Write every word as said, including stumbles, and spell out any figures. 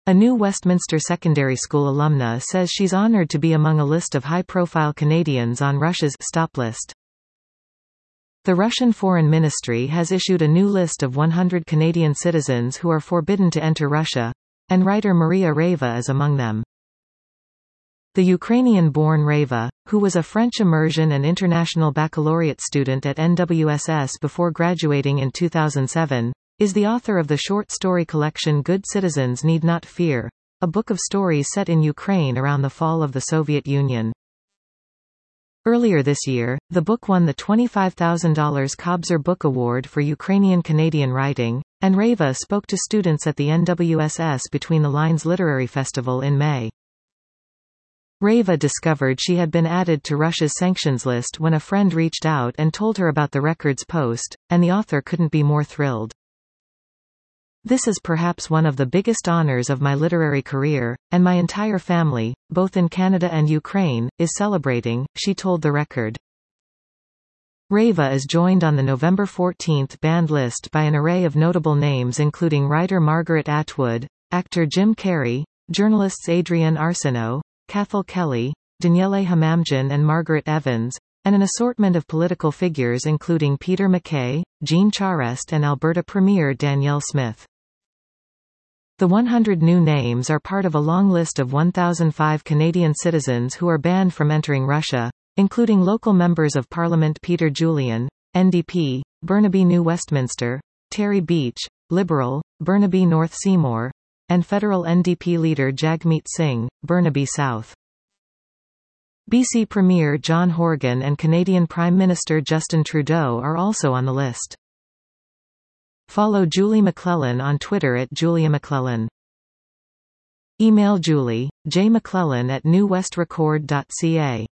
A New Westminster Secondary School alumna says she's honored to be among a list of high-profile Canadians on Russia's stop list. The Russian Foreign Ministry has issued a new list of one hundred Canadian citizens who are forbidden to enter Russia, and writer Maria Reva is among them. The Ukrainian-born Reva, who was a French immersion and international baccalaureate student at N W S S before graduating in two thousand seven, is the author of the short story collection Good Citizens Need Not Fear, a book of stories set in Ukraine around the fall of the Soviet Union. Earlier this year, the book won the twenty-five thousand dollars Kobzar Book Award for Ukrainian-Canadian writing, and Reva spoke to students at the N W S S Between the Lines Literary Festival in May. Reva discovered she had been added to Russia's sanctions list when a friend reached out and told her about the record's post, and the author couldn't be more thrilled. "This is perhaps one of the biggest honors of my literary career, and my entire family, both in Canada and Ukraine, is celebrating," she told the Record. Reva is joined on the November fourteenth banned list by an array of notable names including writer Margaret Atwood, actor Jim Carrey, journalists Adrienne Arsenault, Cathal Kelly, Daniele Hamamdjian and Margaret Evans, and an assortment of political figures including Peter MacKay, Jean Charest and Alberta Premier Danielle Smith. The one hundred new names are part of a long list of one thousand five Canadian citizens who are banned from entering Russia, including local members of Parliament Peter Julian, N D P, Burnaby New Westminster, Terry Beach, Liberal, Burnaby North Seymour, and federal N D P leader Jagmeet Singh, Burnaby South. B C Premier John Horgan and Canadian Prime Minister Justin Trudeau are also on the list. Follow Julie McClellan on Twitter at Julia McClellan. Email Julie, j mcclellan at new west record dot c a.